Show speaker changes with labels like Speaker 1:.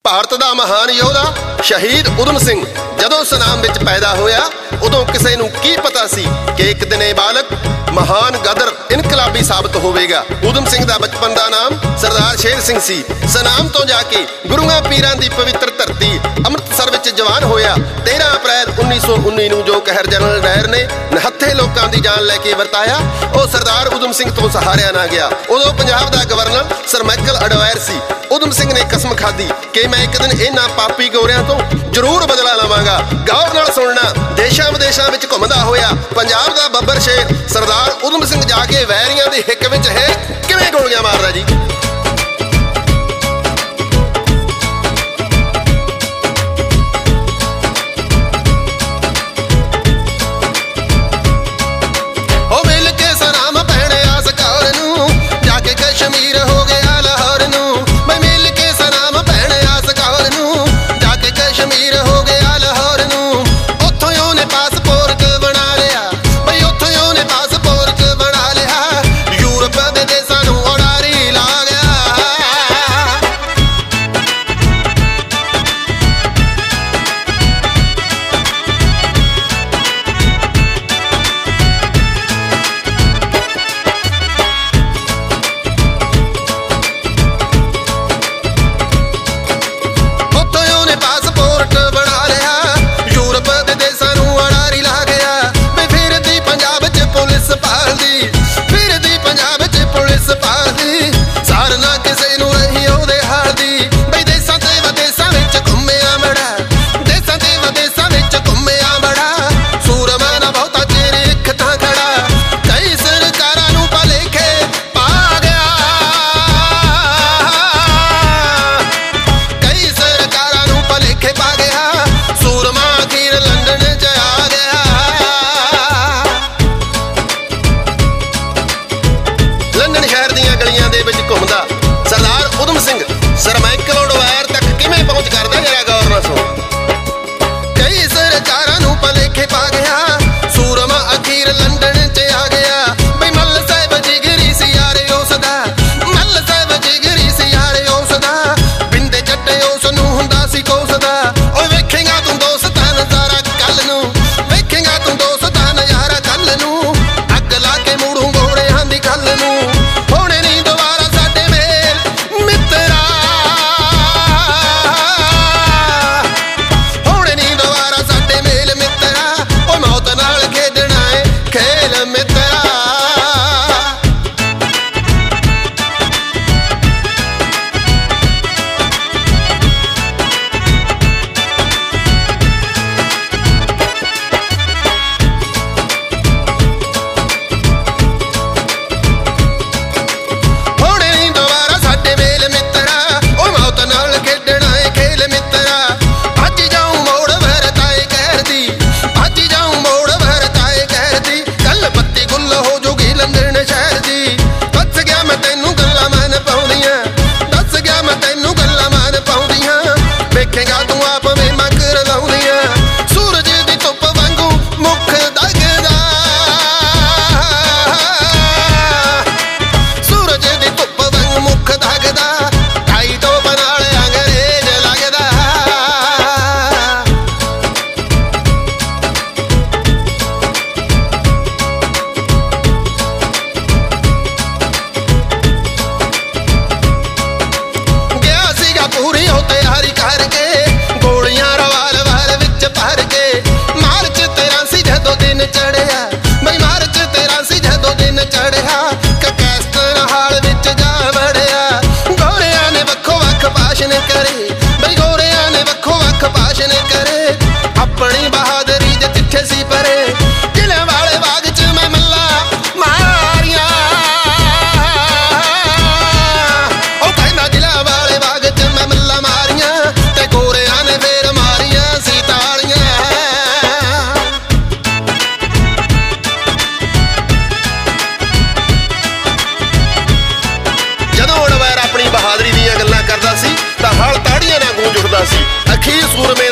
Speaker 1: ਭਾਰਤ ਦਾ ਮਹਾਨ ਯੋਧਾ ਸ਼ਹੀਦ ਊਧਮ ਸਿੰਘ ਜਦੋਂ ਸੁਨਾਮ ਵਿੱਚ ਪੈਦਾ ਹੋਇਆ, ਉਦੋਂ ਕਿਸੇ ਨੂੰ ਕੀ ਪਤਾ ਸੀ ਕਿ ਇੱਕ ਦਿਨ ਇਹ ਬਾਲਕ ਮਹਾਨ ਗਦਰ ਇਨਕਲਾਬੀ ਸਾਬਤ ਹੋਵੇਗਾ। ਊਧਮ ਸਿੰਘ ਦਾ ਬਚਪਨ ਦਾ ਨਾਮ ਸਰਦਾਰ ਸ਼ੇਰ ਸਿੰਘ ਸੀ। ਸੁਨਾਮ ਤੋਂ ਜਾ ਕੇ ਗੁਰੂਆਂ ਪੀਰਾਂ ਦੀ ਪਵਿੱਤਰ ਧਰਤੀ ਅੰਮ੍ਰਿਤਸਰ ਵਿੱਚ ਜਵਾਨ ਹੋਇਆ। 13 ਅਪ੍ਰੈਲ 1919 ਨੂੰ ਜੋ ਕਹਿਰ ਜਨਰਲ ਡਾਇਰ ਨੇ ਨਿਹੱਥੇ ਲੋਕਾਂ ਦੀ ਜਾਨ ਲੈ ਕੇ ਵਰਤਾਇਆ, ਉਹ ਸਰਦਾਰ ਊਧਮ ਸਿੰਘ ਤੋਂ ਸਹਾਰਿਆ ਨਾ ਗਿਆ। ਉਦੋਂ ਪੰਜਾਬ ਦਾ ਗਵਰਨਰ ਸਰ ਮਾਈਕਲ ਅਡਵਾਇਰ ਸੀ। ਊਧਮ ਸਿੰਘ ਨੇ ਕਸਮ ਖਾਧੀ ਕਿ ਮੈਂ ਇੱਕ ਦਿਨ ਇਹਨਾਂ ਪਾਪੀ ਗੋਰਿਆਂ ਤੋਂ ਜ਼ਰੂਰ ਬਦਲਾ ਲਵਾਂਗਾ। ਗੌਰ ਨਾਲ ਸੁਣਨਾ, ਦੇਸ਼ਾਂ ਵਿਦੇਸ਼ਾਂ ਵਿੱਚ ਘੁੰਮਦਾ ਹੋਇਆ ਪੰਜਾਬ ਦਾ ਬੱਬਰ ਸ਼ੇਰ ਸਰਦਾਰ ਊਧਮ ਸਿੰਘ ਜਾ ਕੇ ਵੈਰੀਆਂ ਦੀ ਹਿੱਕ ਵਿੱਚ ਹੈ ਕਿਵੇਂ ਗੋਲੀਆਂ ਮਾਰਦਾ ਜੀ। ਉਹ ਮਿਲ ਕੇ ਸਨਾਮ ਭੈਣੇ ਆਸ ਕੌਰ ਨੂੰ, ਜਾ ਕੇ ਕਸ਼ਮੀਰ ਹੋ ਗਿਆ ਲਾਹੌਰ ਨੂੰ। ਮੈਂ ਮਿਲ ਕੇ ਸਨਾਮ ਭੈਣੇ ਆਸ ਕੌਰ ਨੂੰ, ਜਾ ਕੇ ਕਸ਼ਮੀਰ ਹੋ ਗਿਆ ਲਾਹੌਰ ਨੂੰ। ਉੱਥੋਂ ਉਹਨੇ ਪਾਸਪੋਰਟ ਬਣਾ ਲਿਆ, ਬਈ ਉੱਥੋਂ ਉਹਨੇ ਪਾਸਪੋਰਟ ਬਣਾ ਲਿਆ। ਯੂਰਪ ਦੇ ਦੇਸਾਂ ਨੂੰ ਉਡਾਰੀ ਲਾ ਗਿਆ। ਉੱਥੋਂ ਉਹਨੇ ਪਾਸਪੋਰਟ ਬਣਾ ਲਿਆ, ਯੂਰਪ ਦੇ ਦੇਸਾਂ ਨੂੰ ਉਡਾਰੀ ਲਾ ਗਿਆ। ਵੀ ਫਿਰਦੀ ਪੰਜਾਬ 'ਚ ਪੁਲਿਸ ਭਾਲਦੀ, ਫਿਰਦੀ ਪੰਜਾਬ 'ਚ ਪੁਲਿਸ ਭਾਲਦੀ। ਸਾਰ ਨਾ ਕਿਸੇ ਨੂੰ ਰਹੀ ਉਹਦੇ ਹਾਲ ਦੀ। ਬਈ ਦੇਸਾਂ ਤੇ ਵਿਦੇਸਾਂ ਵਿੱਚ ਘੁੰਮਿਆ ਬੜਾ, ਦੇਸਾਂ ਤੇ ਵਿਦੇਸਾਂ ਵਿੱਚ ਘੁੰਮਿਆ ਬੜਾ। ਸੂਰਮਾ ਨਾ ਬਹੁਤਾ ਚਿਰ ਇੱਕ ਥਾਂ ਖੜਾ, ਕਈ ਸਰਕਾਰਾਂ ਨੂੰ ਭੁਲੇਖੇ ਪਾ ਗਿਆ। ਕਈ ਸਰਕਾਰਾਂ ਨੂੰ ਭੁਲੇਖੇ ਪਾ ਗਿਆ। ਸੂਰਮਾ ਅਖੀਰ ਲੰਡਨ 'ਚ ਆ ਗਿਆ। ਲੰਡਨ ਸ਼ਹਿਰ ਦੀਆਂ ਗਲੀਆਂ ਦੇ ਵਿੱਚ ਘੁੰਮਦਾ Sardar Udham Singh sir Michael O'Dwyer ਤੱਕ ਕਿਵੇਂ ਪਹੁੰਚ ਕਰਦਾ, ਜਰਾ ਗੌਰ ਨਾਲ ਸੁਣੋ। ਕਈ ਸਰਕਾਰਾਂ ਨੂੰ ਭੁਲੇਖੇ ਪਾ ਗਿਆ। ਸੂਰਮਾ ਅਖੀਰ ਲੰਡਨ 'ਚ ਆ ਗਿਆ। ਬਈ ਮੱਲ ਸਾਹਿਬ ਜਿਗਰੀ ਸੀ ਯਾਰੇ ਉਸ ਦਾ, ਮੱਲ ਸਾਹਿਬ ਜਿਗਰੀ ਸੀ ਯਾਰੇ ਉਸ ਦਾ। ਬਿੰਦੇ ਜੱਟੇ ਉਸ ਨੂੰ ਹੁੰਦਾ ਸੀ ਕੋਸਦਾ। ਓਏ ਵੇਖੇਗਾ ਤੂੰ ਦੋਸਤਾਂ ਨਜ਼ਾਰਾ ਕੱਲ ਨੂੰ, ਵੇਖੇਗਾ ਤੂੰ ਦੋਸਤਾਂ ਨਜ਼ਾਰਾ ਕੱਲ ਨੂੰ। ਅੱਗ ਲਾ ਕੇ ਮੂੜੂ ਗੋੜਿਆਂ ਦੀ ਗੱਲ ਨੂੰ, ਹੋਣੇ ਨਹੀਂ ਦੁਬਾਰਾ ਸਾਡੇ ਮੇਲ ਮਿੱਤਰਾ। ਹੋਣੇ ਨਹੀਂ ਦੁਬਾਰਾ ਸਾਡੇ ਮੇਲ ਮਿੱਤਰਾ। ਓ ਮੌਤ ਨਾਲ ਖੇਡਣਾ ਏ ਖੇਲ ਮਿੱਤਰਾ। ਹੋਣੇ ਨਹੀਂ ਦੁਬਾਰਾ ਸਾਡੇ ਮੇਲ ਮਿੱਤਰਾ। ਓ ਮੌਤ ਨਾਲ ਖੇਡਣਾ ਏ ਖੇਲ ਮਿੱਤਰਾ। ਅੱਜ ਜਾਊਂ ਮੋੜ ਵਰਤਾਏ ਕਹਿਰ ਦੀ, ਅੱਜ ਜਾਊਂ ਮੋੜ ਵਰਤਾਏ ਕਹਿਰ ਦੀ। ਕੱਲ ਪੱਤੀ ਗੁੱਲ ਹੋ ਜੂਗੀ ਲੰਡਨ ਸ਼ਹਿਰ ਦੀ। ਦੱਸ ਗਿਆ ਮੈਂ ਤੈਨੂੰ ਗੱਲਾਂ ਮਨ ਪਾਉਂਦੀਆਂ, ਦੱਸ ਗਿਆ ਮੈਂ ਤੈਨੂੰ ਗੱਲਾਂ ਮਨ ਪਾਉਂਦੀਆਂ। ਵੇਖੇਗਾ ਤੂੰ ਆਪ ਵੀ ਮਗਰ ਲਾਉਂਦੀਆਂ। ਸੂਰਜ ਦੀ ਧੁੱਪ ਵਾਂਗੂ ਮੁੱਖ ਦਗਦਾ, ਸੂਰਜ ਦੀ ਧੁੱਪ ਵਾਂਗ ਮੁੱਖ ਦਗਦਾ। ਢਾਈ ਤੋਂ ਨਾਲ ਅੰਗਰੇਜ਼ ਲੱਗਦਾ। ਗਿਆ ਸੀਗਾ ਪੂਰੀ ਹੋ ਤਿਆਰੀ ਕਰਕੇ, ਗੋਲੀਆਂ ਰਵਾਲਵਰ ਵਿੱਚ ਭਰ ਕੇ। ਮਾਰਚ 13 ਸੀ ਜਦੋਂ ਦਿਨ ਚੜਿਆ, ਬਈ ਮਾਰਚ 13 ਸੀ ਜਦੋਂ ਦਿਨ ਚੜਿਆ। ਕੈਸਟਨ ਹਾਲ ਵਿੱਚ ਜਾ ਵੜਿਆ। ਗੋਰਿਆਂ ਨੇ ਵੱਖੋ ਵੱਖ ਭਾਸ਼ਣ ਕਰੇ, ਬਈ ਗੋਰਿਆਂ ਨੇ ਵੱਖੋ ਵੱਖ ਭਾਸ਼ਣ ਕਰੇ। ਆਪਣੀ ਬਹਾਦਰੀ ਦੇ ਚਿੱਠੇ ਸੀ ਪਰੇ, ਜ਼ਿਲ੍ਹਿਆਂ ਵਾਲੇ ਬਾਗ 'ਚ ਮੈਂ ਮੱਲਾ ਮਾਰੀਆਂ। ਉਹ ਕਹਿੰਦਾ ਜ਼ਿਲ੍ਹਿਆਂ ਵਾਲੇ ਬਾਗ 'ਚ ਮੈਂ ਮੱਲਾ ਮਾਰੀਆਂ, ਤੇ ਗੋਰਿਆਂ ਨੇ ਫੇਰ ਮਾਰੀਆਂ ਸੀ ਤਾਲੀਆਂ। ਜਦੋਂ ਅਡਵਾਇਰ ਆਪਣੀ ਬਹਾਦਰੀ ਦੀਆਂ ਗੱਲਾਂ ਕਰਦਾ ਸੀ ਤਾਂ ਹਾਲ ਤਾੜੀਆਂ ਨਾਲ ਗੂੰਜ ਉੱਠਦਾ ਸੀ। ਅਖੀਰ ਸੂਰਮੇ